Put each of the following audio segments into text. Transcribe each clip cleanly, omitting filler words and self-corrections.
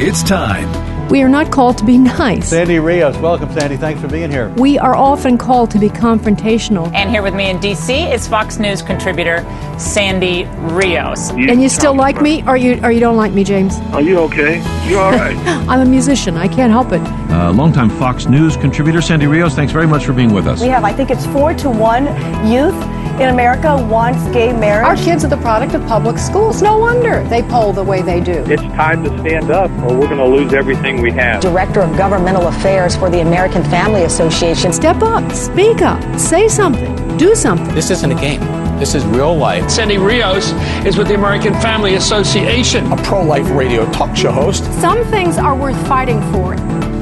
It's time. We are not called to be nice. Sandy Rios. Welcome, Sandy. Thanks for being here. We are often called to be confrontational. And here with me in D.C. is Fox News contributor Sandy Rios. And you still like me, or you don't like me, James? Are you okay? You all right? I'm a musician. I can't help it. Longtime Fox News contributor Sandy Rios, thanks very much for being with us. We have, I think it's 4-to-1 youth in America wants gay marriage. Our kids are the product of public schools. No wonder they poll the way they do. It's time to stand up or we're going to lose everything we have. Director of Governmental Affairs for the American Family Association. Step up, speak up, say something, do something. This isn't a game. This is real life. Sandy Rios is with the American Family Association. A pro-life radio talk show host. Some things are worth fighting for.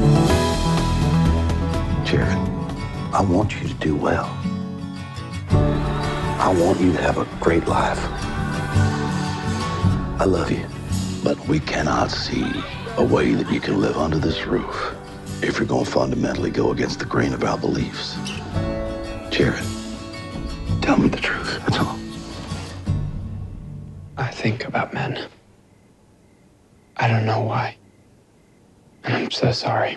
Jared, I want you to do well. I want you to have a great life. I love you, but we cannot see a way that you can live under this roof if you're going to fundamentally go against the grain of our beliefs. Jared, tell me the truth, that's all. I think about men. I don't know why. And I'm so sorry.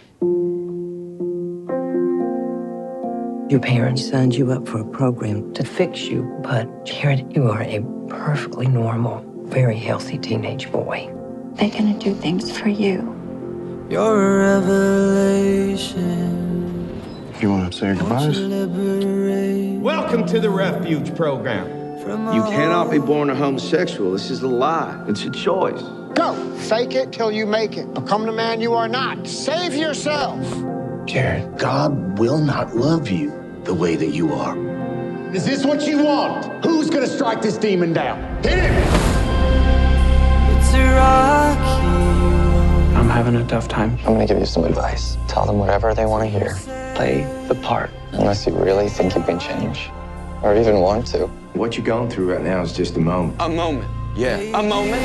Your parents signed you up for a program to fix you, but Jared, you are a perfectly normal, very healthy teenage boy. They're gonna do things for you. You're a revelation. You want to say goodbyes? Welcome to the Refuge Program. You cannot be born a homosexual. This is a lie. It's a choice. Go. Fake it till you make it. Become the man you are not. Save yourself. Jared, God will not love you the way that you are. Is this what you want? Who's gonna strike this demon down? Hit him! It's a rocky road. I'm having a tough time. I'm gonna give you some advice. Tell them whatever they want to hear. Play the part, unless you really think you can change, or even want to. What you're going through right now is just a moment. A moment. Yeah. A moment.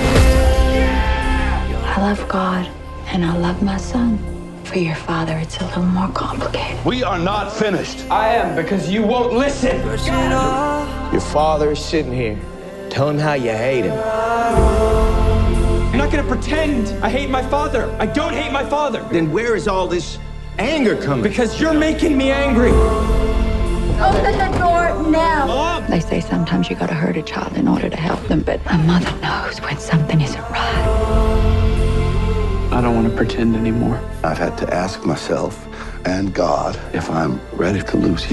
I love God, and I love my son. For your father, it's a little more complicated. We are not finished. I am, because you won't listen. Your father is sitting here. Tell him how you hate him. I'm not gonna pretend I hate my father. I don't hate my father. Then where is all this anger coming? Because you're making me angry. Open the door now. Mom! They say sometimes you gotta hurt a child in order to help them, but a mother knows when something isn't right. I don't want to pretend anymore. I've had to ask myself and God if I'm ready to lose you.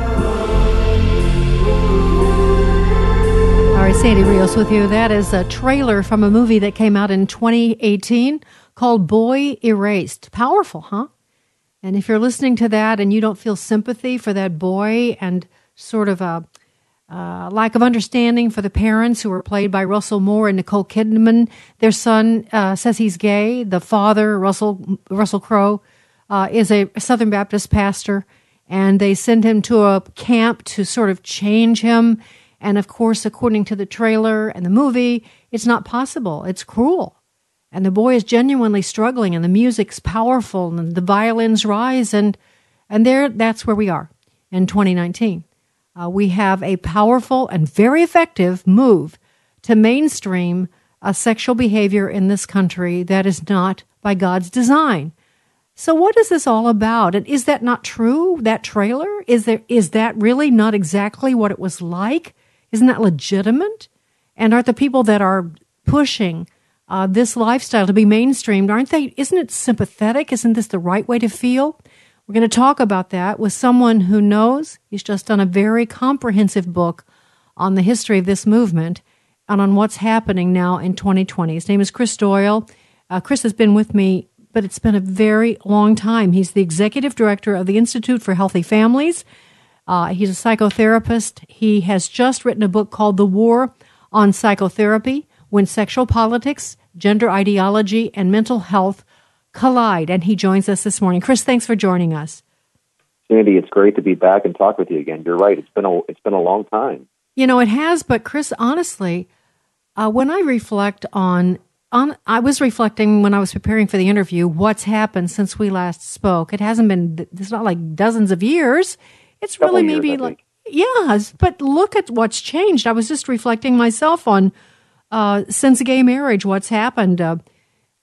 All right, Sandy Rios with you. That is a trailer from a movie that came out in 2018 called Boy Erased. Powerful, huh? And if you're listening to that and you don't feel sympathy for that boy and sort of a lack of understanding for the parents who are played by Russell Moore and Nicole Kidman, their son says he's gay. The father, Russell Crowe, is a Southern Baptist pastor, and they send him to a camp to sort of change him. And of course, according to the trailer and the movie, it's not possible. It's cruel. And the boy is genuinely struggling, and the music's powerful, and the violins rise, and that's where we are in 2019. We have a powerful and very effective move to mainstream sexual behavior in this country that is not by God's design. So what is this all about? And is that not true, that trailer? Is that really not exactly what it was like? Isn't that legitimate? And aren't the people that are pushing this lifestyle to be mainstreamed, isn't it sympathetic? Isn't this the right way to feel? We're going to talk about that with someone who knows. He's just done a very comprehensive book on the history of this movement and on what's happening now in 2020. His name is Chris Doyle. Chris has been with me, but it's been a very long time. He's the executive director of the Institute for Healthy Families. He's a psychotherapist. He has just written a book called The War on Psychotherapy, When Sexual Politics, Gender Ideology, and Mental Health Collide, and he joins us this morning. Chris, thanks for joining us. Sandy, it's great to be back and talk with you again. You're right; it's been a long time. You know, it has. But Chris, honestly, when I reflect I was reflecting when I was preparing for the interview what's happened since we last spoke. It hasn't been. It's not like dozens of years. It's really maybe like yes. But look at what's changed. I was just reflecting myself on since gay marriage, what's happened.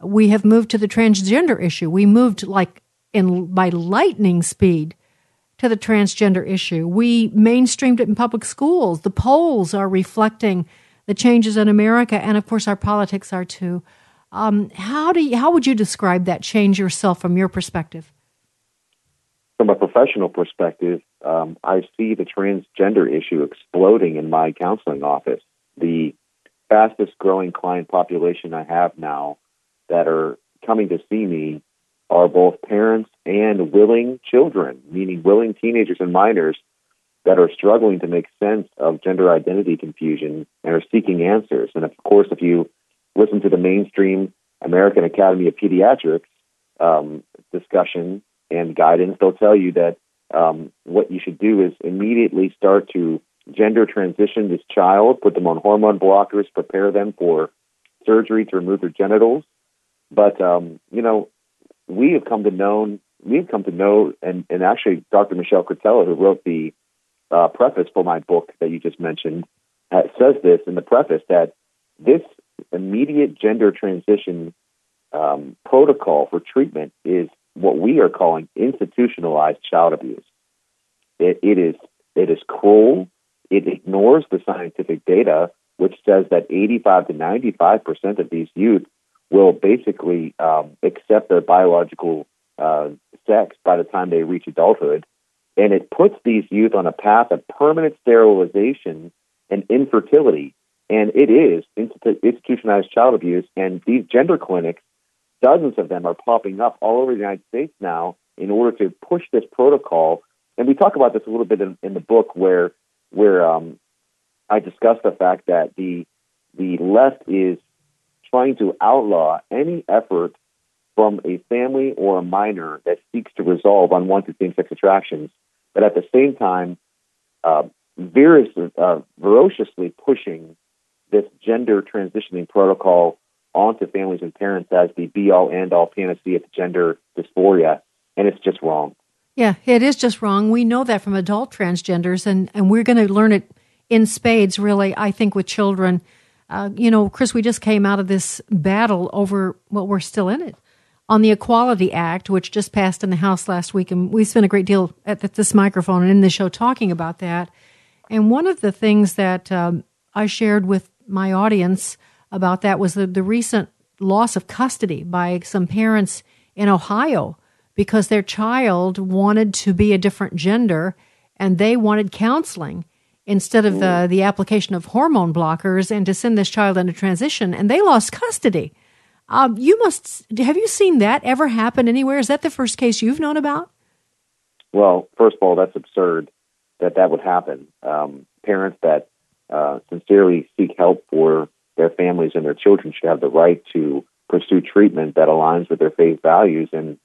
we have moved to the transgender issue. We moved by lightning speed to the transgender issue. We mainstreamed it in public schools. The polls are reflecting the changes in America, and of course our politics are too. How would you describe that change yourself from your perspective? From a professional perspective, I see the transgender issue exploding in my counseling office. The fastest growing client population I have now that are coming to see me are both parents and willing children, meaning willing teenagers and minors that are struggling to make sense of gender identity confusion and are seeking answers. And of course, if you listen to the mainstream American Academy of Pediatrics discussion and guidance, they'll tell you that what you should do is immediately start to gender transition this child, put them on hormone blockers, prepare them for surgery to remove their genitals. But, we have come to know, and actually Dr. Michelle Cretella, who wrote the preface for my book that you just mentioned, says this in the preface, that this immediate gender transition protocol for treatment is what we are calling institutionalized child abuse. It is cruel. It ignores the scientific data, which says that 85 to 95% of these youth will basically accept their biological sex by the time they reach adulthood. And it puts these youth on a path of permanent sterilization and infertility. And it is institutionalized child abuse. And these gender clinics, dozens of them are popping up all over the United States now in order to push this protocol. And we talk about this a little bit in the book where I discuss the fact that the left is trying to outlaw any effort from a family or a minor that seeks to resolve unwanted same-sex attractions, but at the same time, ferociously pushing this gender transitioning protocol onto families and parents as the be-all, end-all panacea to gender dysphoria, and it's just wrong. Yeah, it is just wrong. We know that from adult transgenders, and we're going to learn it in spades, really, I think, with children. Chris, we just came out of this battle over, well, we're still in it, on the Equality Act, which just passed in the House last week, and we spent a great deal at this microphone and in the show talking about that. And one of the things that I shared with my audience about that was the recent loss of custody by some parents in Ohio because their child wanted to be a different gender and they wanted counseling instead of the application of hormone blockers and to send this child into transition, and they lost custody. Have you seen that ever happen anywhere? Is that the first case you've known about? Well, first of all, that's absurd that would happen. Parents that sincerely seek help for their families and their children should have the right to pursue treatment that aligns with their faith values. And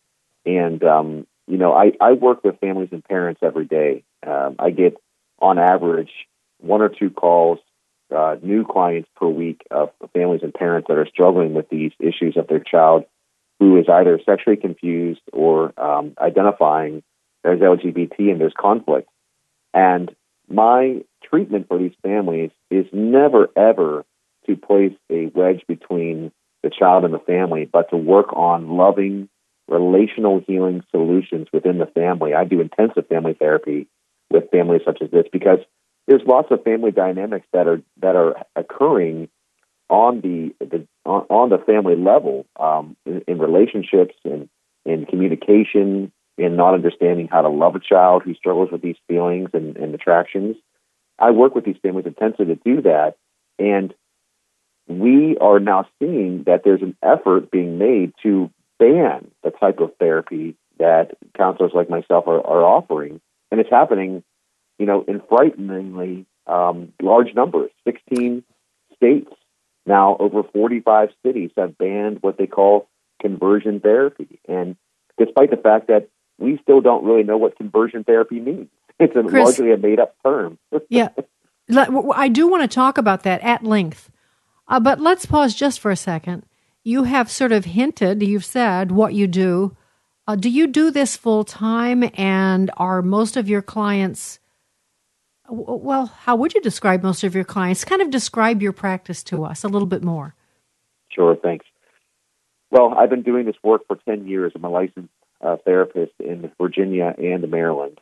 I work with families and parents every day. I get, on average, 1 or 2 calls, new clients per week of families and parents that are struggling with these issues of their child who is either sexually confused or identifying as LGBT and there's conflict. And my treatment for these families is never, ever to place a wedge between the child and the family, but to work on loving, relational healing solutions within the family. I do intensive family therapy with families such as this because there's lots of family dynamics that are occurring on the family level in relationships and in communication, in not understanding how to love a child who struggles with these feelings and attractions. I work with these families intensively to do that, and we are now seeing that there's an effort being made to ban the type of therapy that counselors like myself are offering, and it's happening, in frighteningly large numbers. 16 states now, over 45 cities have banned what they call conversion therapy, and despite the fact that we still don't really know what conversion therapy means. It's largely a made-up term. Yeah. I do want to talk about that at length, but let's pause just for a second. You have sort of hinted, you've said what you do. Do you do this full-time, and are most of your clients, well, how would you describe most of your clients? Kind of describe your practice to us a little bit more. Sure, thanks. Well, I've been doing this work for 10 years. I'm a licensed therapist in Virginia and Maryland.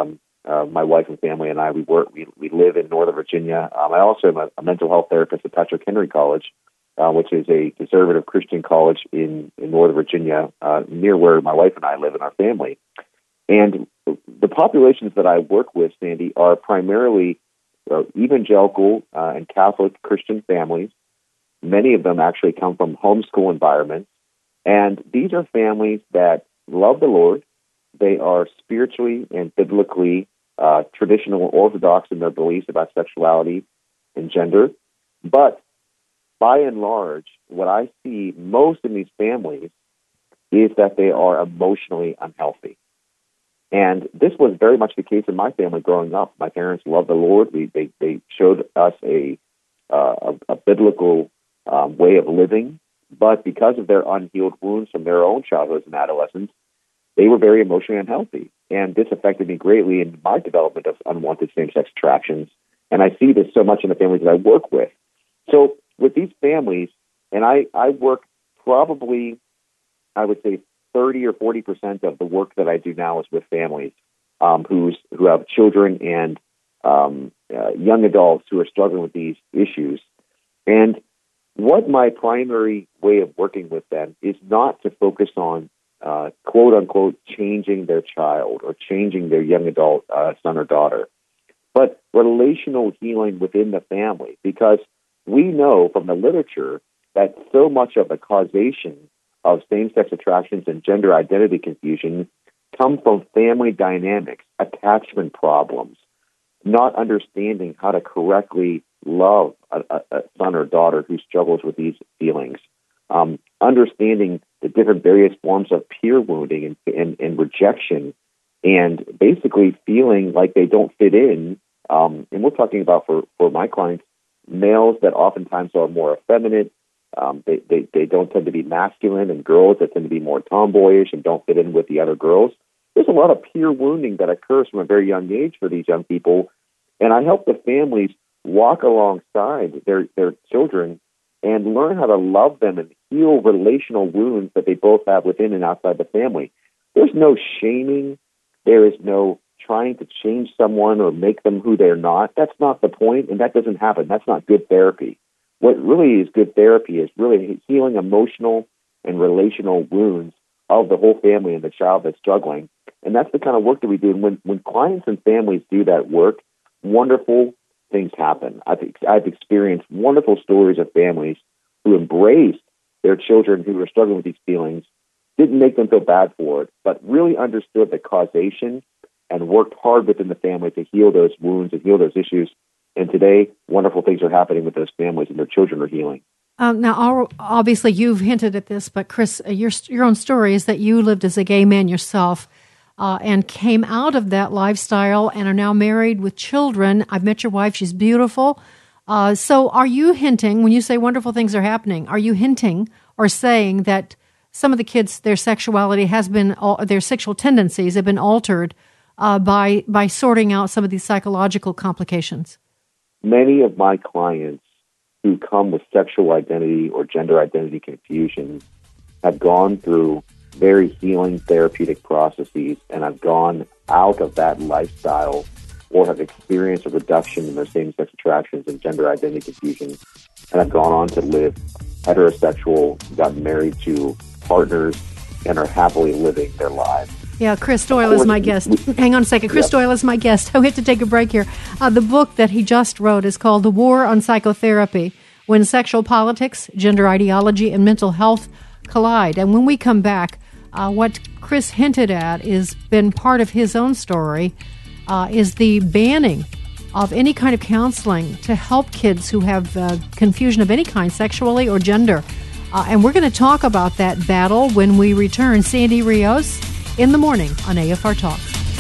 My wife and family and I, we live in Northern Virginia. I also am a mental health therapist at Patrick Henry College, which is a conservative Christian college in Northern Virginia, near where my wife and I live and our family. And the populations that I work with, Sandy, are primarily evangelical and Catholic Christian families. Many of them actually come from homeschool environments. And these are families that love the Lord. They are spiritually and biblically traditional orthodox in their beliefs about sexuality and gender. But by and large, what I see most in these families is that they are emotionally unhealthy. And this was very much the case in my family growing up. My parents loved the Lord. They showed us a biblical way of living. But because of their unhealed wounds from their own childhoods and adolescence, they were very emotionally unhealthy. And this affected me greatly in my development of unwanted same-sex attractions. And I see this so much in the families that I work with. So with these families, and I work probably, I would say, 30 or 40% of the work that I do now is with families who have children and young adults who are struggling with these issues. And what my primary way of working with them is not to focus on quote unquote changing their child or changing their young adult son or daughter, but relational healing within the family, because we know from the literature that so much of the causation of same-sex attractions and gender identity confusion come from family dynamics, attachment problems, not understanding how to correctly love a son or daughter who struggles with these feelings, understanding the different various forms of peer wounding and rejection, and basically feeling like they don't fit in. And we're talking about, for my clients, males that oftentimes are more effeminate. They don't tend to be masculine, and girls that tend to be more tomboyish and don't fit in with the other girls. There's a lot of peer wounding that occurs from a very young age for these young people, and I help the families walk alongside their children and learn how to love them and heal relational wounds that they both have within and outside the family. There's no shaming. There is no trying to change someone or make them who they're not. That's not the point, and that doesn't happen. That's not good therapy. What really is good therapy is really healing emotional and relational wounds of the whole family and the child that's struggling. And that's the kind of work that we do. And when clients and families do that work, wonderful things happen. I've experienced wonderful stories of families who embraced their children who were struggling with these feelings, didn't make them feel bad for it, but really understood the causation and worked hard within the family to heal those wounds and heal those issues. And today, wonderful things are happening with those families, and their children are healing. Now, obviously, you've hinted at this, but Chris, your own story is that you lived as a gay man yourself and came out of that lifestyle and are now married with children. I've met your wife. She's beautiful. So are you hinting, when you say wonderful things are happening, are you hinting or saying that some of the kids, their sexuality has been, their sexual tendencies have been altered by sorting out some of these psychological complications? Many of my clients who come with sexual identity or gender identity confusion have gone through very healing therapeutic processes and have gone out of that lifestyle or have experienced a reduction in their same-sex attractions and gender identity confusion and have gone on to live heterosexual, gotten married to partners, and are happily living their lives. Yeah, Chris Doyle is my guest. Hang on a second. Chris Doyle is my guest. We have to take a break here. The book that he just wrote is called The War on Psychotherapy, When Sexual Politics, Gender Ideology, and Mental Health Collide. And when we come back, what Chris hinted at is been part of his own story, is the banning of any kind of counseling to help kids who have confusion of any kind, sexually or gender. And we're going to talk about that battle when we return. Sandy Rios in the morning on AFR Talk.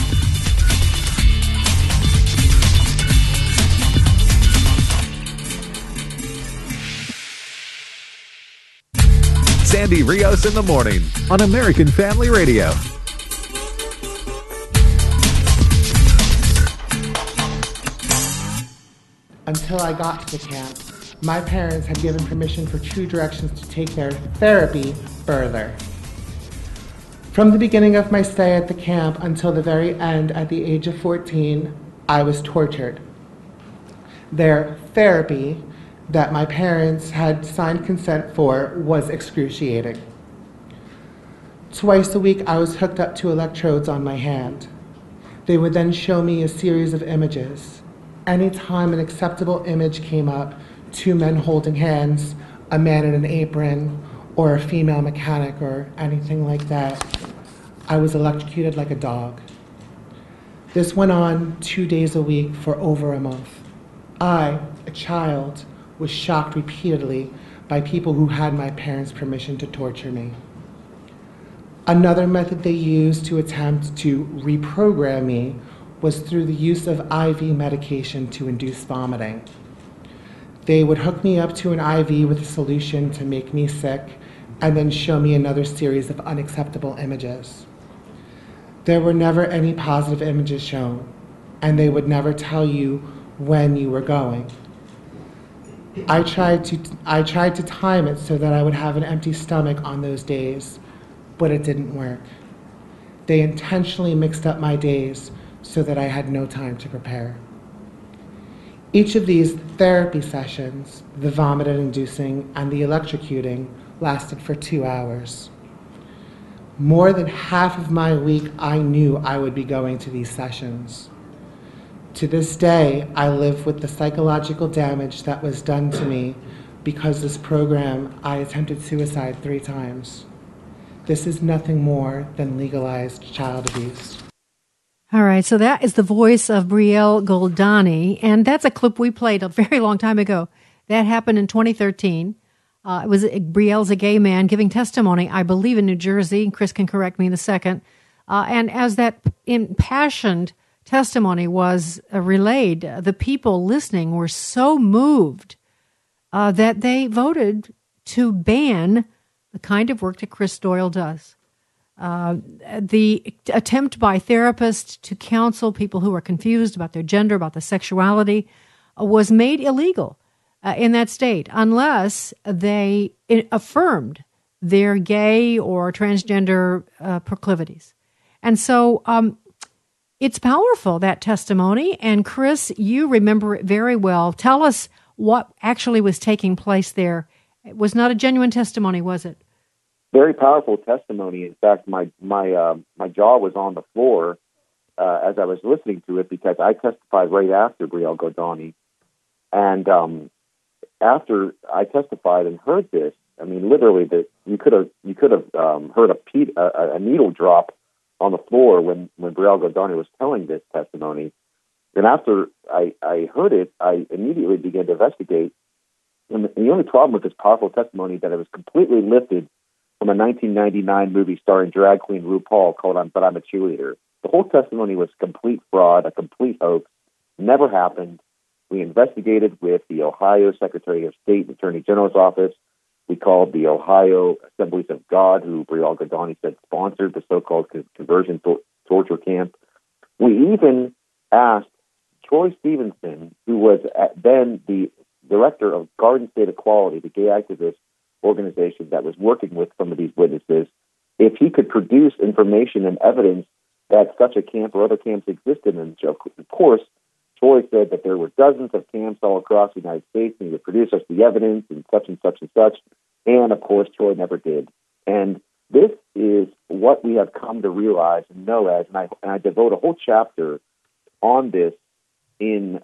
Sandy Rios in the morning on American Family Radio. Until I got to the camp, my parents had given permission for True Directions to take their therapy further. From the beginning of my stay at the camp until the very end at the age of 14, I was tortured. Their therapy that my parents had signed consent for was excruciating. Twice a week, I was hooked up to electrodes on my hand. They would then show me a series of images. Anytime an acceptable image came up, 2 men holding hands, a man in an apron, or a female mechanic, or anything like that, I was electrocuted like a dog. This went on 2 days a week for over a month. I, a child, was shocked repeatedly by people who had my parents' permission to torture me. Another method they used to attempt to reprogram me was through the use of IV medication to induce vomiting. They would hook me up to an IV with a solution to make me sick and then show me another series of unacceptable images. There were never any positive images shown, and they would never tell you when you were going. I tried to time it so that I would have an empty stomach on those days, but it didn't work. They intentionally mixed up my days so that I had no time to prepare. Each of these therapy sessions, the vomit-inducing and the electrocuting, lasted for 2 hours. More than half of my week, I knew I would be going to these sessions. To this day, I live with the psychological damage that was done to me because this program, I attempted suicide 3 times. This is nothing more than legalized child abuse. All right, so that is the voice of Brielle Goldani, and that's a clip we played a very long time ago. That happened in 2013. Brielle's a gay man giving testimony, I believe, in New Jersey, and Chris can correct me in a second. And as that impassioned testimony was relayed, the people listening were so moved that they voted to ban the kind of work that Chris Doyle does. The attempt by therapists to counsel people who are confused about their gender, about their sexuality, was made illegal in that state unless they affirmed their gay or transgender proclivities. And so it's powerful, that testimony. And Chris, you remember it very well. Tell us what actually was taking place there. It was not a genuine testimony, was it? Very powerful testimony. In fact, my jaw was on the floor as I was listening to it because I testified right after Brielle Goldani. And after I testified and heard this, I mean, literally, you could have heard a needle drop on the floor when Brielle Goldani was telling this testimony. And after I heard it, I immediately began to investigate. And the only problem with this powerful testimony is that it was completely lifted from a 1999 movie starring drag queen RuPaul called But I'm a Cheerleader. The whole testimony was complete fraud, a complete hoax, never happened. We investigated with the Ohio Secretary of State and Attorney General's office. We called the Ohio Assemblies of God, who Brielle Goldani said sponsored the so-called conversion torture camp. We even asked Troy Stevenson, who was then the director of Garden State Equality, the gay activist organization that was working with some of these witnesses, if he could produce information and evidence that such a camp or other camps existed. And of course, Troy said that there were dozens of camps all across the United States, and he would produce us the evidence and such and such and such. And of course, Troy never did. And this is what we have come to realize and know as, and I devote a whole chapter on this in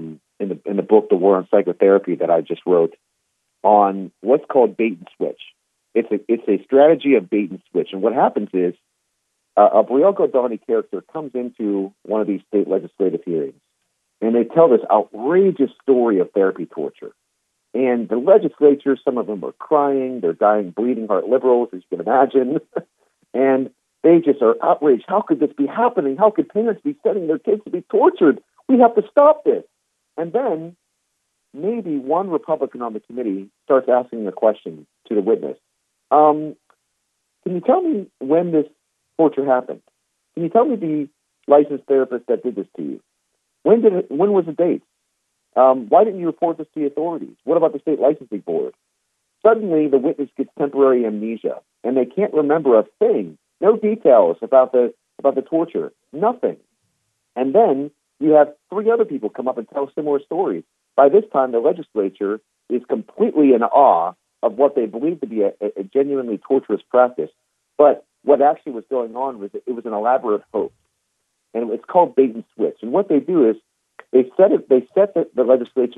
the book, The War on Psychotherapy, that I just wrote, on what's called bait and switch. It's a strategy of bait and switch. And what happens is a Brielle Goldani character comes into one of these state legislative hearings, and they tell this outrageous story of therapy torture. And the legislature, some of them are crying, they're dying, bleeding heart liberals, as you can imagine, and they just are outraged. How could this be happening? How could parents be sending their kids to be tortured? We have to stop this. And then maybe one Republican on the committee starts asking a question to the witness. Can you tell me when this torture happened? Can you tell me the licensed therapist that did this to you? When was the date? Why didn't you report this to the authorities? What about the state licensing board? Suddenly, the witness gets temporary amnesia, and they can't remember a thing. No details about the torture. Nothing. And then you have 3 other people come up and tell similar stories. By this time, the legislature is completely in awe of what they believe to be a genuinely torturous practice. But what actually was going on was it was an elaborate hoax, and it's called bait and switch. And what they do is they set the legislative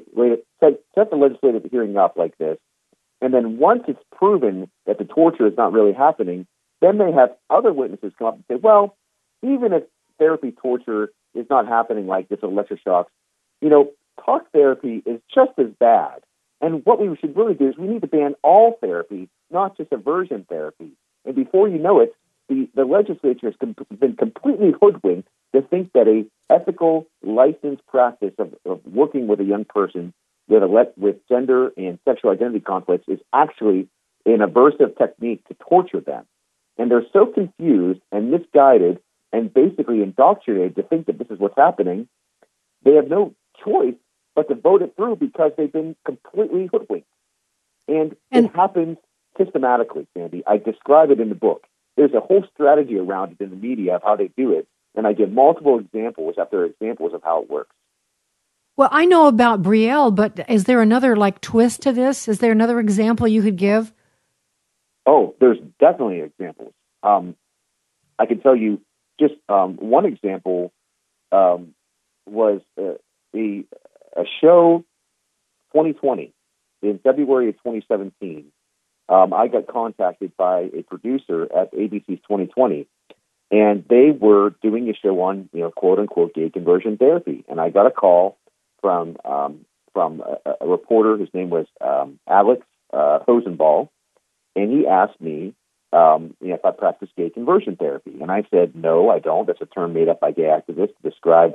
hearing up like this, and then once it's proven that the torture is not really happening, then they have other witnesses come up and say, well, even if therapy torture is not happening like this, electroshocks, talk therapy is just as bad. And what we should really do is we need to ban all therapy, not just aversion therapy. And before you know it, the legislature has been completely hoodwinked to think that a ethical, licensed practice of working with a young person with gender and sexual identity conflicts is actually an aversive technique to torture them. And they're so confused and misguided and basically indoctrinated to think that this is what's happening, they have no choice but to vote it through because they've been completely hoodwinked. And it happens systematically, Sandy. I describe it in the book. There's a whole strategy around it in the media of how they do it, and I give multiple examples after examples of how it works. Well, I know about Brielle, but is there another twist to this? Is there another example you could give? Oh, there's definitely examples. I can tell you just one example was a show 2020 in February of 2017. I got contacted by a producer at ABC's 2020, and they were doing a show on, quote unquote, gay conversion therapy. And I got a call from a reporter whose name was Alex Hosenball, and he asked me if I practice gay conversion therapy. And I said, no, I don't. That's a term made up by gay activists to describe,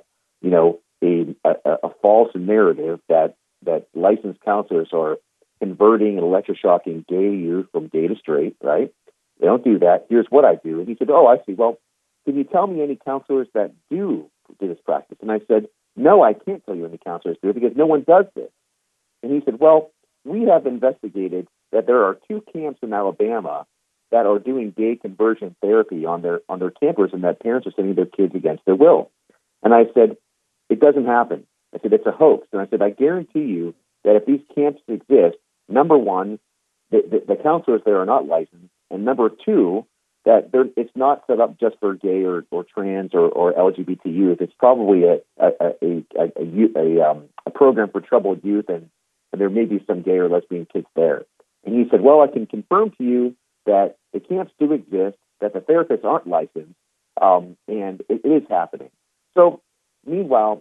a false narrative that licensed counselors are converting and electroshocking gay youth from gay to straight, right? They don't do that. Here's what I do. And he said, oh, I see. Well, can you tell me any counselors that do this practice? And I said, no, I can't tell you any counselors do it because no one does this. And he said, well, we have investigated that there are 2 camps in Alabama that are doing gay conversion therapy on their campus, and that parents are sending their kids against their will. And I said, it doesn't happen. I said, it's a hoax. And I said, I guarantee you that if these camps exist, number one, the counselors there are not licensed, and number 2, that it's not set up just for gay or trans or LGBT youth. It's probably a program for troubled youth, and there may be some gay or lesbian kids there. And he said, well, I can confirm to you that the camps do exist, that the therapists aren't licensed, and it is happening. So, meanwhile,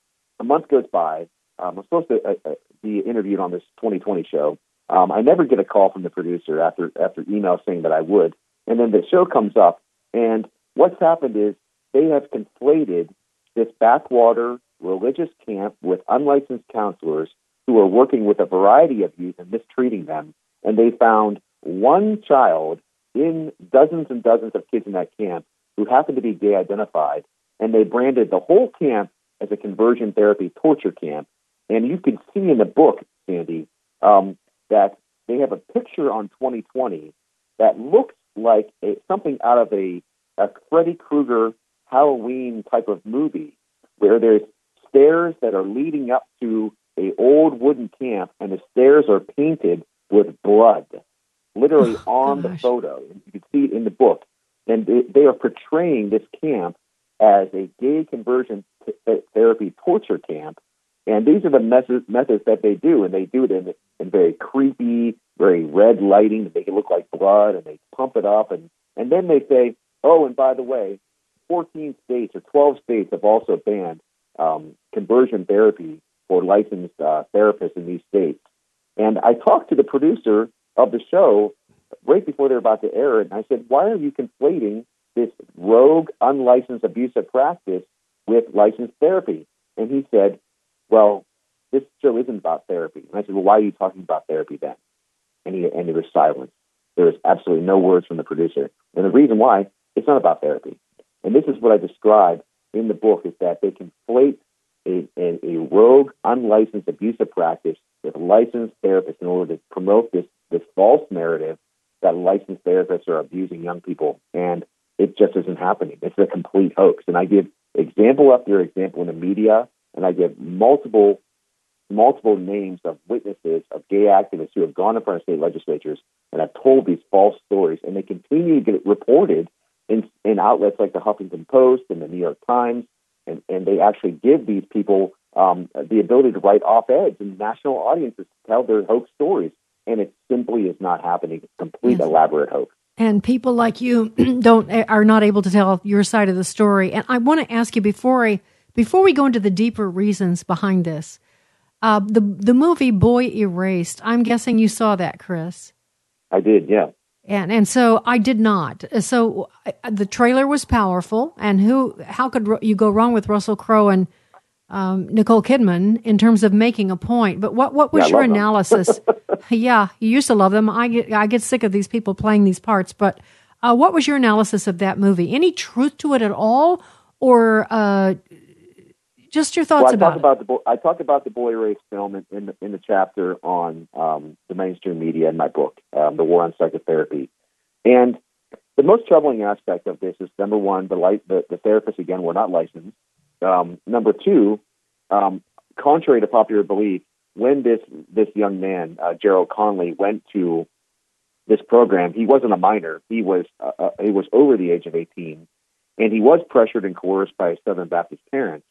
a month goes by. I'm supposed to be interviewed on this 2020 show. I never get a call from the producer after email saying that I would. And then the show comes up, and what's happened is they have conflated this backwater religious camp with unlicensed counselors who are working with a variety of youth and mistreating them. And they found one child in dozens and dozens of kids in that camp who happened to be gay identified, and they branded the whole camp as a conversion therapy torture camp. And you can see in the book, Sandy, that they have a picture on 2020 that looks like something out of a Freddy Krueger Halloween type of movie, where there's stairs that are leading up to a old wooden camp, and the stairs are painted with blood, literally on the photo. You can see it in the book. And they are portraying this camp as a gay conversion therapy torture camp. And these are the methods that they do, and they do it in very creepy, very red lighting to make it look like blood, and they pump it up, and then they say, oh, and by the way, 14 states or 12 states have also banned conversion therapy for licensed therapists in these states. And I talked to the producer of the show right before they're about to air it, and I said, why are you conflating this rogue, unlicensed, abusive practice with licensed therapy? And he said, well, this show isn't about therapy. And I said, well, why are you talking about therapy then? And there was silence. There was absolutely no words from the producer. And the reason why, it's not about therapy. And this is what I describe in the book, is that they conflate a rogue, unlicensed, abusive practice with licensed therapists in order to promote this false narrative that licensed therapists are abusing young people, and it just isn't happening. It's a complete hoax. And I give example after example in the media, and I give multiple names of witnesses of gay activists who have gone in front of state legislatures and have told these false stories, and they continue to get reported in outlets like the Huffington Post and the New York Times, and they actually give these people the ability to write op-eds and national audiences to tell their hoax stories, and it simply is not happening. It's a complete elaborate hoax. And people like you are not able to tell your side of the story. And I want to ask you before we go into the deeper reasons behind this, the movie Boy Erased. I'm guessing you saw that, Chris. I did, yeah. And so I did not. So the trailer was powerful, and how could you go wrong with Russell Crowe and Nicole Kidman in terms of making a point? But what was your analysis? Yeah, you used to love them. I get sick of these people playing these parts. But what was your analysis of that movie? Any truth to it at all, or just your thoughts about it? I talk about the Boy Erased film in the chapter on the mainstream media in my book, The War on Psychotherapy. And the most troubling aspect of this is, number one, the therapists, again, were not licensed. Number two, contrary to popular belief, when this young man, Gerald Conley, went to this program, he wasn't a minor. He was over the age of 18, and he was pressured and coerced by his Southern Baptist parents.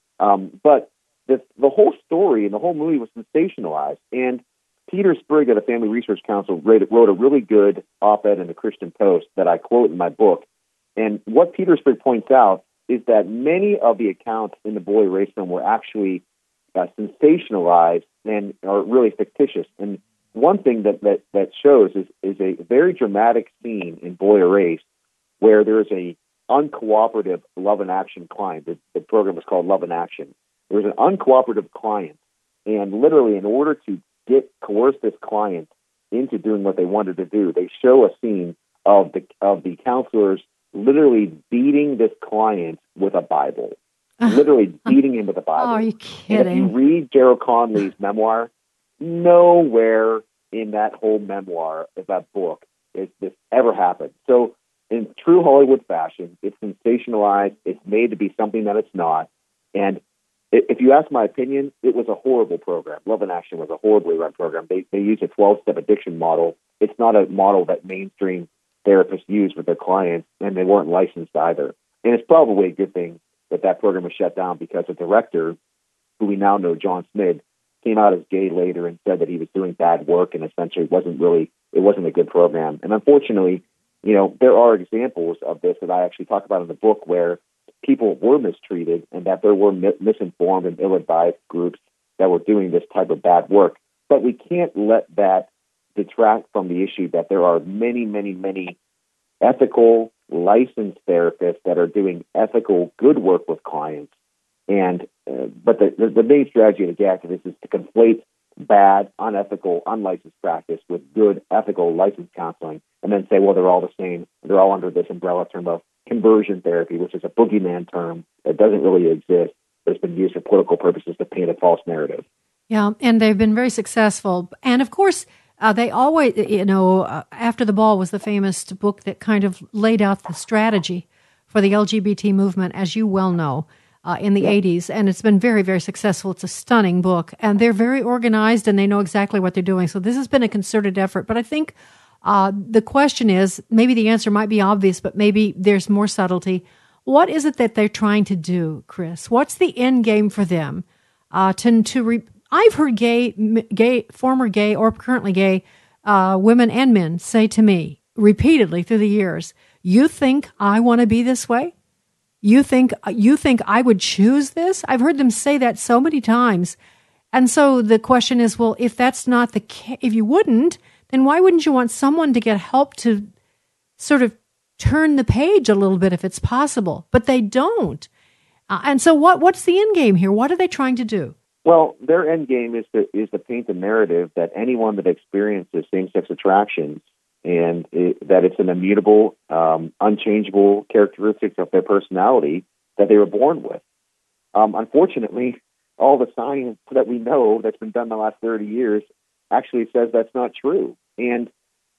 But the whole story and the whole movie was sensationalized. And Peter Sprigg of the Family Research Council wrote a really good op-ed in the Christian Post that I quote in my book. And what Peter Sprigg points out is that many of the accounts in the Boy Erased film were actually sensationalized and are really fictitious. And one thing that shows is a very dramatic scene in Boy Erased where there is a uncooperative Love in Action client. The program was called Love in Action. There was an uncooperative client, and literally in order to coerce this client into doing what they wanted to do, they show a scene of the counselors literally beating this client with a Bible. Literally beating him with a Bible. Oh, are you kidding? And if you read Gerald Conley's memoir, nowhere in that whole memoir of that book is this ever happened. So in true Hollywood fashion, it's sensationalized. It's made to be something that it's not. And if you ask my opinion, it was a horrible program. Love in Action was a horribly run program. They used a 12-step addiction model. It's not a model that mainstream therapists use with their clients, and they weren't licensed either. And it's probably a good thing that program was shut down, because the director, who we now know, John Smid, came out as gay later and said that he was doing bad work, and essentially it wasn't a good program. And unfortunately, there are examples of this that I actually talk about in the book where people were mistreated and that there were misinformed and ill-advised groups that were doing this type of bad work. But we can't let that detract from the issue that there are many, many, many ethical, licensed therapists that are doing ethical, good work with clients. And but the main strategy of the gay activists is to conflate bad, unethical, unlicensed practice with good, ethical, licensed counseling, and then say, well, they're all the same. They're all under this umbrella term of conversion therapy, which is a boogeyman term that doesn't really exist, but it's been used for political purposes to paint a false narrative. Yeah, and they've been very successful. And of course, they always, After the Ball was the famous book that kind of laid out the strategy for the LGBT movement, as you well know, in the 80s. And it's been very, very successful. It's a stunning book. And they're very organized, and they know exactly what they're doing. So this has been a concerted effort. But I think the question is, maybe the answer might be obvious, but maybe there's more subtlety. What is it that they're trying to do, Chris? What's the end game for them? I've heard former gay or currently gay women and men say to me repeatedly through the years, "You think I want to be this way? You think I would choose this?" I've heard them say that so many times. And so the question is, well, if that's not the case, if you wouldn't, then why wouldn't you want someone to get help to sort of turn the page a little bit if it's possible? But they don't. And so what's the end game here? What are they trying to do? Well, their end game is to paint the narrative that anyone that experiences same-sex attractions and that it's an immutable, unchangeable characteristics of their personality that they were born with. Unfortunately, all the science that we know that's been done in the last 30 years actually says that's not true. And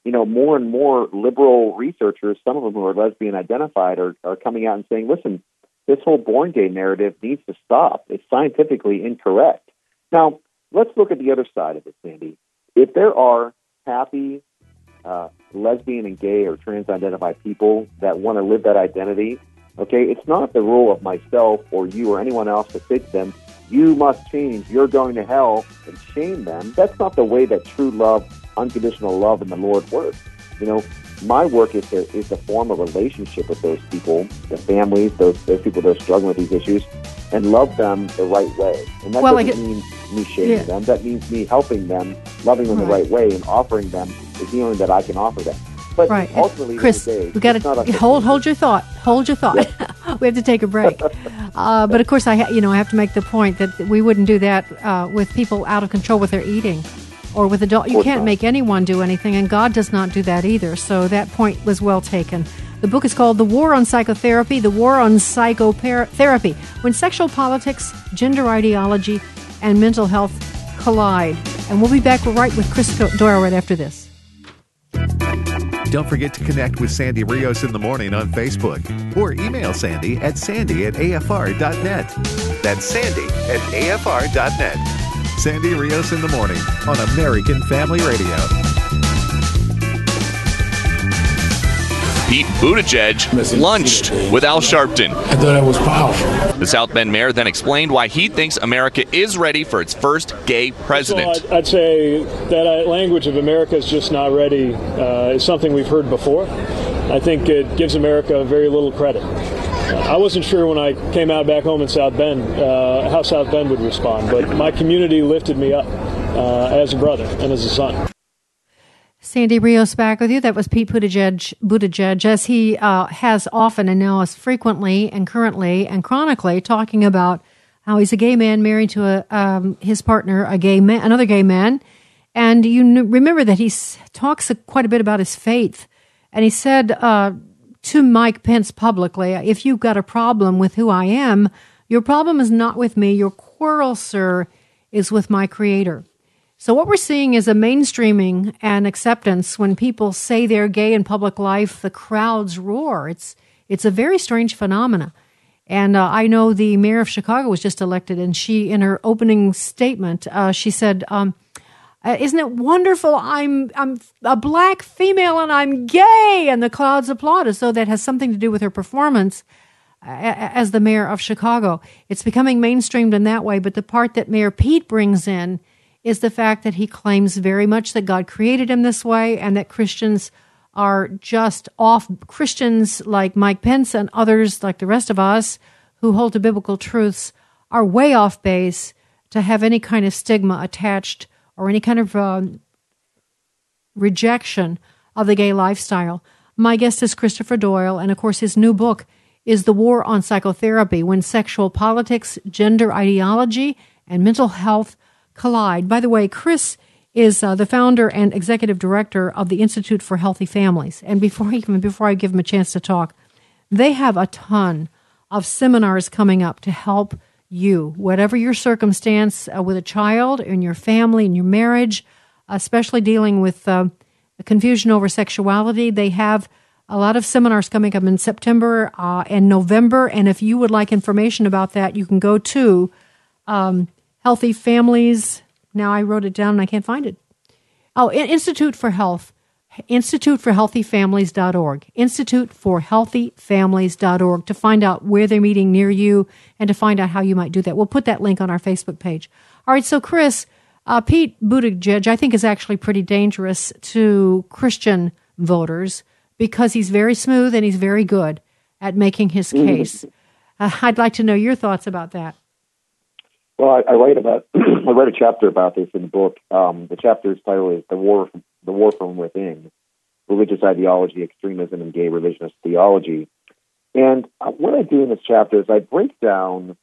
more and more liberal researchers, some of them who are lesbian identified, are coming out and saying, listen, this whole born gay narrative needs to stop. It's scientifically incorrect. Now, let's look at the other side of it, Sandy. If there are happy lesbian and gay or trans-identified people that want to live that identity, okay, it's not the role of myself or you or anyone else to say to them, you must change, you're going to hell, and shame them. That's not the way that true love, unconditional love in the Lord works. My work is to form a relationship with those people, the families, those people that are struggling with these issues, and love them the right way. And that doesn't mean me shaming them. That means me helping them, loving them the right way, and offering them the healing that I can offer them. But ultimately, Chris, we got to hold your thought. Hold your thought. Yeah. We have to take a break. But of course, I have to make the point that we wouldn't do that with people out of control with their eating. Or with adult, you can't make anyone do anything, and God does not do that either. So that point was well taken. The book is called The War on Psychotherapy, The War on Psychotherapy, When Sexual Politics, Gender Ideology, and Mental Health Collide. And we'll be back right with Chris Doyle right after this. Don't forget to connect with Sandy Rios in the morning on Facebook or email Sandy at sandy@afr.net. That's sandy@afr.net. Sandy Rios in the morning on American Family Radio. Pete Buttigieg lunched with Al Sharpton. I thought that was powerful. The South Bend mayor then explained why he thinks America is ready for its first gay president. So I'd say that language of America is just not ready is something we've heard before. I think it gives America very little credit. I wasn't sure when I came out back home in South Bend how South Bend would respond, but my community lifted me up as a brother and as a son. Sandy Rios back with you. That was Pete Buttigieg, as he has often and now is frequently and currently and chronically talking about how he's a gay man married to his partner, another gay man. And you remember that he talks quite a bit about his faith. And he said to Mike Pence publicly, if you've got a problem with who I am, your problem is not with me. Your quarrel, sir, is with my Creator. So what we're seeing is a mainstreaming and acceptance. When people say they're gay in public life, the crowds roar. It's a very strange phenomena. And I know the mayor of Chicago was just elected, and she, in her opening statement, she said, isn't it wonderful? I'm a black female and I'm gay. And the crowds applaud as though that has something to do with her performance as the mayor of Chicago. It's becoming mainstreamed in that way. But the part that Mayor Pete brings in is the fact that he claims very much that God created him this way and that Christians are just off. Christians like Mike Pence and others like the rest of us who hold to biblical truths are way off base to have any kind of stigma attached or any kind of rejection of the gay lifestyle. My guest is Christopher Doyle, and of course his new book is The War on Psychotherapy, When Sexual Politics, Gender Ideology, and Mental Health Collide. By the way, Chris is the founder and executive director of the Institute for Healthy Families. And before I give him a chance to talk, they have a ton of seminars coming up to help you, whatever your circumstance with a child, in your family, in your marriage, especially dealing with confusion over sexuality. They have a lot of seminars coming up in September and November. And if you would like information about that, you can go to Healthy Families. Now I wrote it down and I can't find it. Oh, Institute for Health. InstituteForHealthyFamilies.org. InstituteForHealthyFamilies.org to find out where they're meeting near you and to find out how you might do that. We'll put that link on our Facebook page. All right, so Chris, Pete Buttigieg, I think, is actually pretty dangerous to Christian voters because he's very smooth and he's very good at making his case. I'd like to know your thoughts about that. Well, I write a chapter about this in the book. The chapter's title is The War from Within, Religious Ideology, Extremism, and Gay Revisionist Theology. And what I do in this chapter is I break down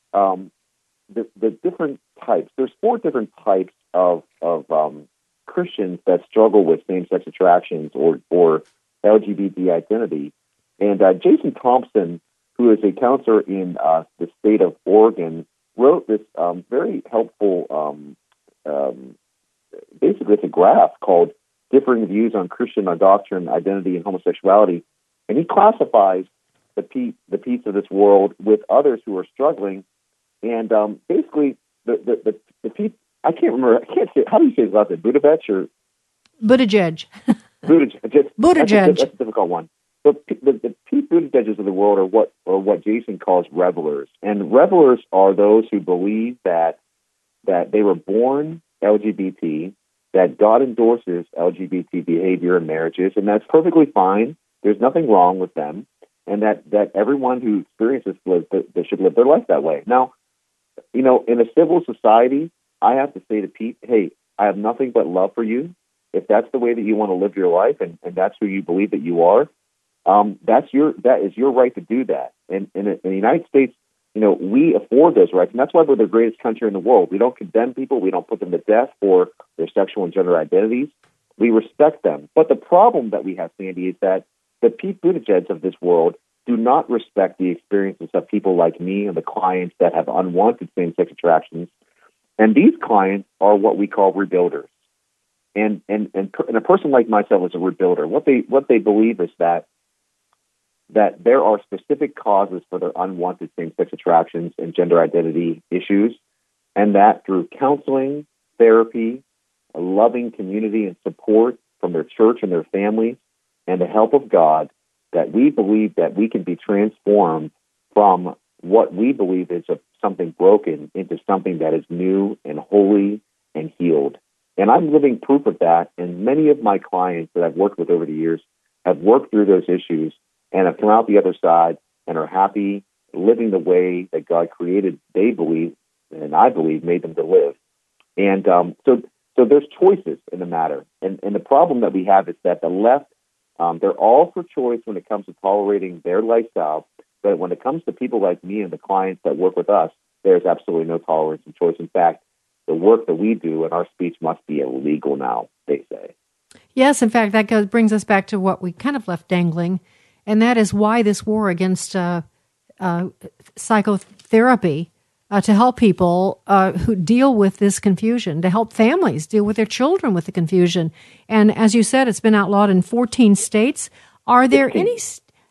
the different types. There's 4 different types of Christians that struggle with same-sex attractions or LGBT identity. And Jason Thompson, who is a counselor in the state of Oregon, wrote this very helpful, basically it's a graph called differing views on Christian doctrine, identity, and homosexuality. And he classifies the Petes of this world with others who are struggling. And basically, the Pete, I can't say, how do you say his last name? Buttigieg or? Buttigieg. Buttigieg. That's a difficult one. So the Pete Buttigiegs of the world are what Jason calls revelers. And revelers are those who believe that they were born LGBT, that God endorses LGBT behavior in marriages, and that's perfectly fine. There's nothing wrong with them, and that everyone who experiences they should live their life that way. Now, in a civil society, I have to say to Pete, hey, I have nothing but love for you. If that's the way that you want to live your life, and that's who you believe that you are, that is your right to do that. And in the United States, we afford those rights, and that's why we're the greatest country in the world. We don't condemn people. We don't put them to death for their sexual and gender identities. We respect them. But the problem that we have, Sandy, is that the Pete Buttigiegs of this world do not respect the experiences of people like me and the clients that have unwanted same-sex attractions. And these clients are what we call rebuilders. And a person like myself is a rebuilder. What they believe is that there are specific causes for their unwanted same-sex attractions and gender identity issues, and that through counseling, therapy, a loving community and support from their church and their families, and the help of God, that we believe that we can be transformed from what we believe is something broken into something that is new and holy and healed. And I'm living proof of that, and many of my clients that I've worked with over the years have worked through those issues and have come out the other side and are happy living the way that God created, they believe, and I believe, made them to live. And so there's choices in the matter. And the problem that we have is that the left, they're all for choice when it comes to tolerating their lifestyle. But when it comes to people like me and the clients that work with us, there's absolutely no tolerance and choice. In fact, the work that we do and our speech must be illegal now, they say. Yes, in fact, that brings us back to what we kind of left dangling, and that is why this war against psychotherapy to help people who deal with this confusion, to help families deal with their children with the confusion. And as you said, it's been outlawed in 14 states. Are there 15. Any...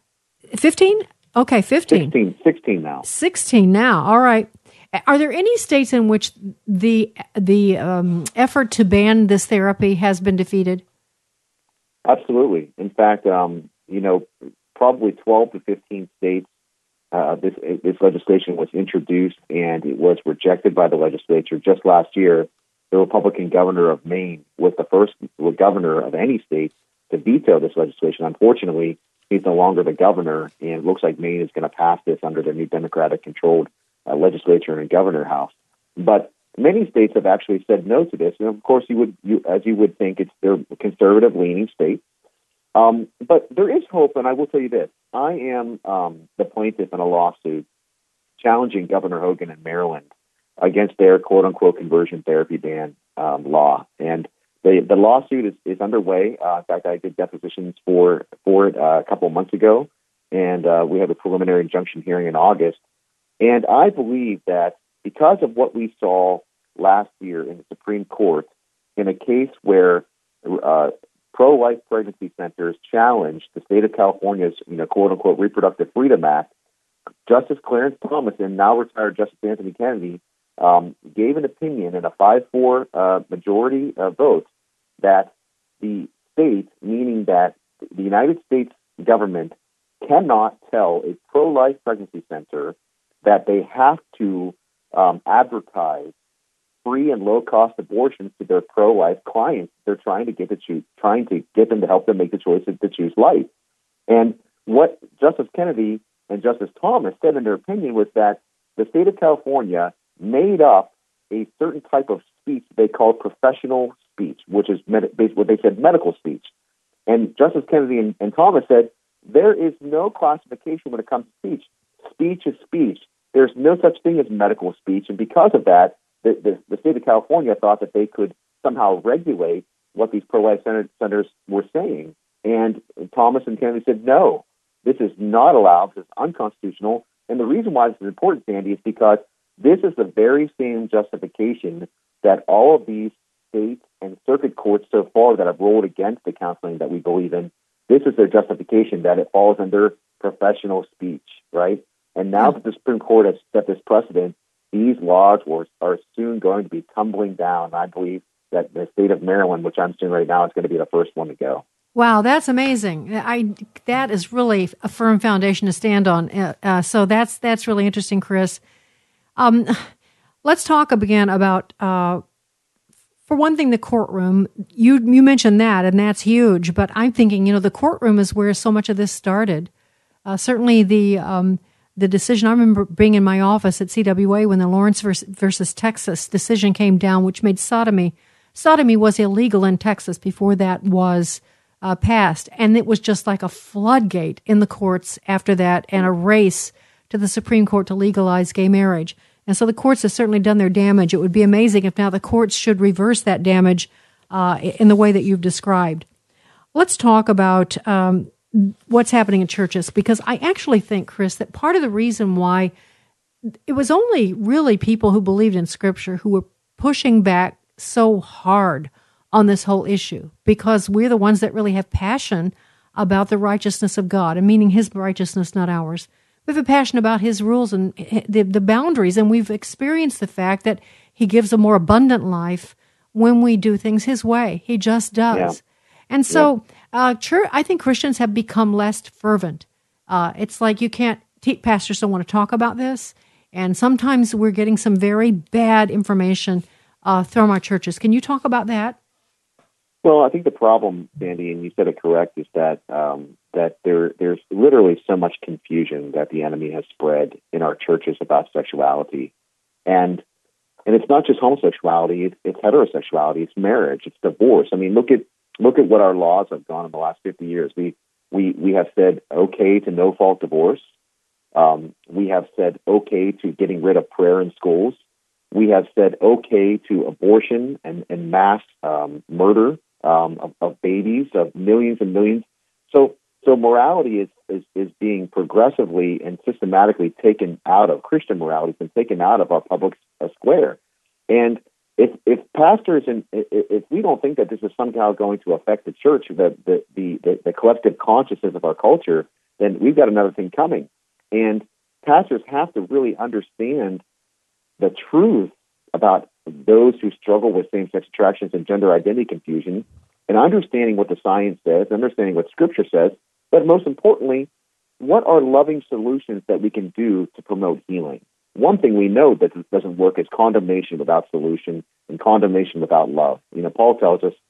15? Okay, 15. 16 now. 16 now, all right. Are there any states in which the effort to ban this therapy has been defeated? Absolutely. In fact, probably 12 to 15 states, this legislation was introduced and it was rejected by the legislature. Just last year, the Republican governor of Maine was the first governor of any state to veto this legislation. Unfortunately, he's no longer the governor, and it looks like Maine is going to pass this under the new Democratic-controlled legislature and governor house. But many states have actually said no to this, and of course, as you would think, they're conservative-leaning states. But there is hope, and I will tell you this. I am the plaintiff in a lawsuit challenging Governor Hogan in Maryland against their quote-unquote conversion therapy ban law. And the lawsuit is underway. In fact, I did depositions for it a couple of months ago, and we have a preliminary injunction hearing in August. And I believe that because of what we saw last year in the Supreme Court, in a case where pro-life pregnancy centers challenged the state of California's, quote-unquote, Reproductive Freedom Act, Justice Clarence Thomas and now retired Justice Anthony Kennedy gave an opinion in a 5-4 majority vote that the state, meaning that the United States government cannot tell a pro-life pregnancy center that they have to advertise free and low-cost abortions to their pro-life clients. They're trying to get them to help them make the choice to choose life. And what Justice Kennedy and Justice Thomas said in their opinion was that the state of California made up a certain type of speech they called professional speech, which is what they said medical speech. And Justice Kennedy and Thomas said there is no classification when it comes to speech. Speech is speech. There's no such thing as medical speech, and because of that, the state of California thought that they could somehow regulate what these pro-life centers were saying. And Thomas and Kennedy said, no, this is not allowed. This is unconstitutional. And the reason why this is important, Sandy, is because this is the very same justification that all of these state and circuit courts so far that have ruled against the counseling that we believe in, this is their justification that it falls under professional speech, right? And now that the Supreme Court has set this precedent, these laws are soon going to be tumbling down. I believe that the state of Maryland, which I'm seeing right now, is going to be the first one to go. Wow, that's amazing. That is really a firm foundation to stand on. So that's really interesting, Chris. Let's talk again about, for one thing, the courtroom. You mentioned that, and that's huge. But I'm thinking, the courtroom is where so much of this started. Certainly, the decision. I remember being in my office at CWA when the Lawrence versus Texas decision came down, which made sodomy was illegal in Texas before that was passed, and it was just like a floodgate in the courts after that, and a race to the Supreme Court to legalize gay marriage. And so the courts have certainly done their damage. It would be amazing if now the courts should reverse that damage in the way that you've described. Let's talk about what's happening in churches, because I actually think, Chris, that part of the reason why it was only really people who believed in Scripture who were pushing back so hard on this whole issue, because we're the ones that really have passion about the righteousness of God, and meaning His righteousness, not ours. We have a passion about His rules and the boundaries, and we've experienced the fact that He gives a more abundant life when we do things His way. He just does. Yeah. And so I think Christians have become less fervent. It's like you can't, pastors don't want to talk about this, and sometimes we're getting some very bad information from our churches. Can you talk about that? Well, I think the problem, Sandy, and you said it correct, is that there's literally so much confusion that the enemy has spread in our churches about sexuality, and it's not just homosexuality; it's heterosexuality, it's marriage, it's divorce. I mean, look at what our laws have done in the last 50 years. We have said okay to no fault divorce. We have said okay to getting rid of prayer in schools. We have said okay to abortion and mass murder of babies, of millions and millions. So morality is being progressively and systematically taken out of Christian morality. It's been taken out of our public square. And if pastors and if we don't think that this is somehow going to affect the church, the collective consciousness of our culture, then we've got another thing coming. And pastors have to really understand the truth about those who struggle with same-sex attractions and gender identity confusion, and understanding what the science says, understanding what Scripture says, but most importantly, what are loving solutions that we can do to promote healing? One thing we know that doesn't work is condemnation without solution and condemnation without love. Paul tells us,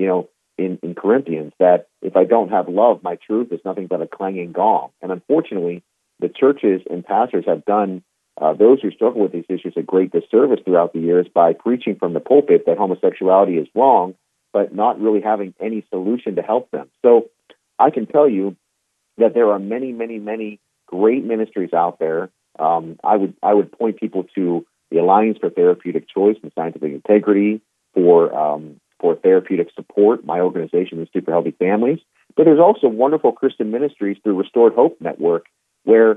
in Corinthians, that if I don't have love, my truth is nothing but a clanging gong. And unfortunately, the churches and pastors have done those who struggle with these issues a great disservice throughout the years by preaching from the pulpit that homosexuality is wrong, but not really having any solution to help them. So I can tell you that there are many, many, many great ministries out there. I would point people to the Alliance for Therapeutic Choice and Scientific Integrity for therapeutic support, my organization, Institute for Healthy Families. But there's also wonderful Christian ministries through Restored Hope Network, where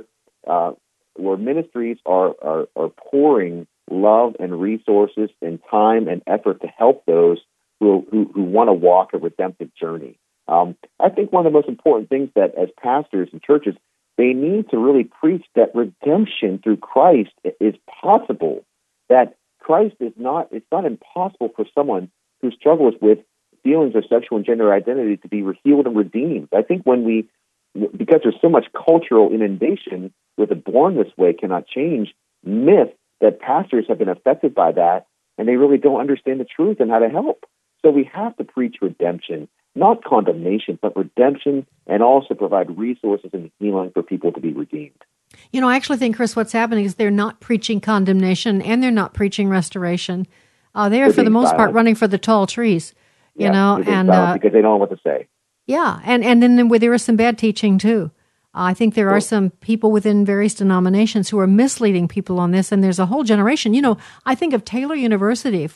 ministries are pouring love and resources and time and effort to help those who want to walk a redemptive journey. I think one of the most important things that as pastors and churches, they need to really preach that redemption through Christ is possible, that Christ is not, it's not impossible for someone who struggles with feelings of sexual and gender identity to be healed and redeemed. I think because there's so much cultural inundation with a born this way cannot change myth, that pastors have been affected by that, and they really don't understand the truth and how to help. So we have to preach redemption, not condemnation, but redemption, and also provide resources and healing for people to be redeemed. I actually think, Chris, what's happening is they're not preaching condemnation and they're not preaching restoration. They're for the most part, running for the tall trees, and because they don't know what to say. Yeah, and then there is some bad teaching too. I think there are some people within various denominations who are misleading people on this, and there's a whole generation. I think of Taylor University,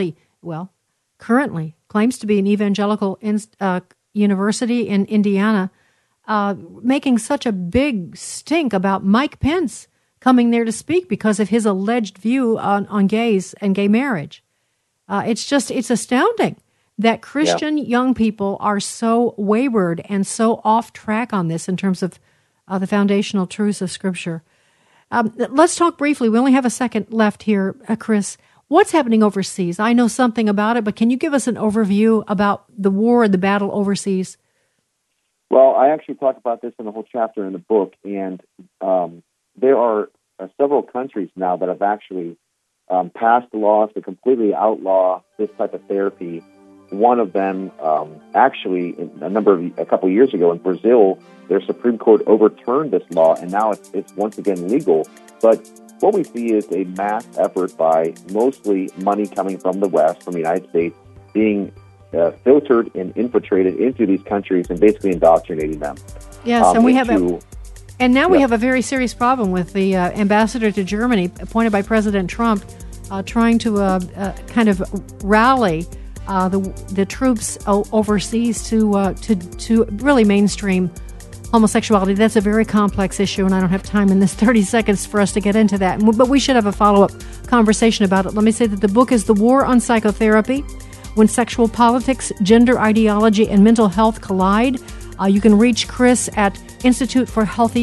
currently claims to be an evangelical university in Indiana, making such a big stink about Mike Pence coming there to speak because of his alleged view on gays and gay marriage. It's astounding that Christian young people are so wayward and so off track on this in terms of the foundational truths of Scripture. Let's talk briefly. We only have a second left here, Chris. What's happening overseas? I know something about it, but can you give us an overview about the war and the battle overseas? Well, I actually talk about this in the whole chapter in the book, and there are several countries now that have actually passed laws to completely outlaw this type of therapy. One of them, actually, a couple of years ago in Brazil, their Supreme Court overturned this law, and now it's once again legal. But what we see is a mass effort by mostly money coming from the West, from the United States, being filtered and infiltrated into these countries and basically indoctrinating them. Yes, and we have we have a very serious problem with the ambassador to Germany, appointed by President Trump, trying to kind of rally the troops overseas to really mainstream homosexuality. That's a very complex issue, and I don't have time in this 30 seconds for us to get into that. But we should have a follow-up conversation about it. Let me say that the book is The War on Psychotherapy, When Sexual Politics, Gender Ideology, and Mental Health Collide. You can reach Chris at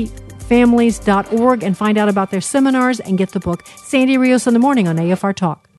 instituteforhealthyfamilies.org and find out about their seminars and get the book. Sandy Rios in the Morning on AFR Talk.